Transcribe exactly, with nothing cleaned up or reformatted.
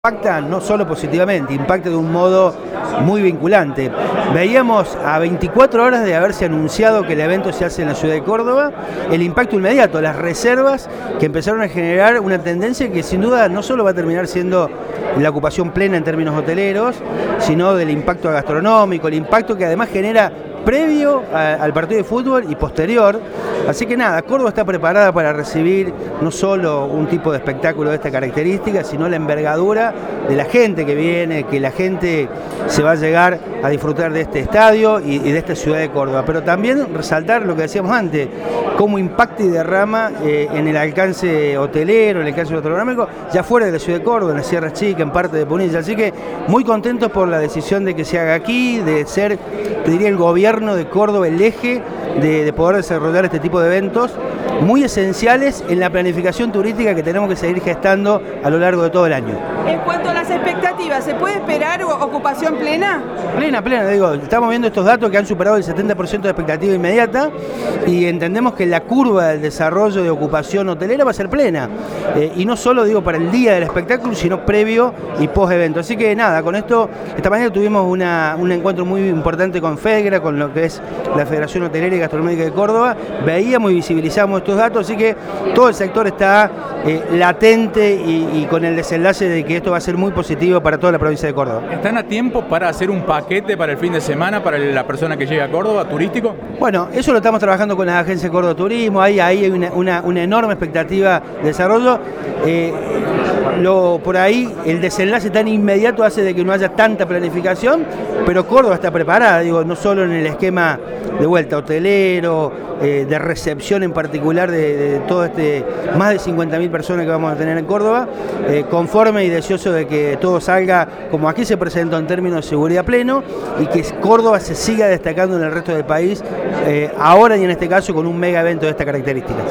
Impacta no solo positivamente, impacta de un modo muy vinculante. Veíamos a veinticuatro horas de haberse anunciado que el evento se hace en la ciudad de Córdoba, el impacto inmediato, las reservas que empezaron a generar una tendencia que sin duda no solo va a terminar siendo la ocupación plena en términos hoteleros, sino del impacto gastronómico, el impacto que además genera previo a, al partido de fútbol y posterior. Así que nada, Córdoba está preparada para recibir no solo un tipo de espectáculo de esta característica, sino la envergadura de la gente que viene, que la gente se va a llegar a disfrutar de este estadio y, y de esta ciudad de Córdoba. Pero también resaltar lo que decíamos antes, cómo impacta y derrama eh, en el alcance hotelero, en el alcance gastronómico, ya fuera de la ciudad de Córdoba, en la Sierra Chica, en parte de Punilla. Así que muy contentos por la decisión de que se haga aquí, de ser, te diría, el gobierno de Córdoba el eje de, de poder desarrollar este tipo de eventos muy esenciales en la planificación turística que tenemos que seguir gestando a lo largo de todo el año. En cuanto a las expectativas, ¿se puede esperar ocupación plena? Plena, plena, digo, estamos viendo estos datos que han superado el setenta por ciento de expectativa inmediata y entendemos que la curva del desarrollo de ocupación hotelera va a ser plena. Eh, y no solo, digo, para el día del espectáculo, sino previo y post evento. Así que nada, con esto, esta mañana tuvimos una, un encuentro muy importante con FEDGRA, con lo que es la Federación Hotelera y Gastronómica de Córdoba. Veíamos y visibilizamos estos datos, así que todo el sector está eh, latente y, y con el desenlace de que esto va a ser muy positivo para toda la provincia de Córdoba. ¿Están a tiempo para hacer un paquete para el fin de semana para la persona que llega a Córdoba, turístico? Bueno, eso lo estamos trabajando con las agencias de Córdoba Turismo, ahí, ahí hay una, una, una enorme expectativa de desarrollo. Eh, lo, por ahí el desenlace tan inmediato hace de que no haya tanta planificación, pero Córdoba está preparada, digo, no solo en el esquema de vuelta hotelero, eh, de recepción en particular de, de todo este, más de cincuenta mil personas que vamos a tener en Córdoba, eh, conforme y deseoso de que todo salga como aquí se presentó en términos de seguridad pleno y que Córdoba se siga destacando en el resto del país, eh, ahora y en este caso con un mega evento de estas características.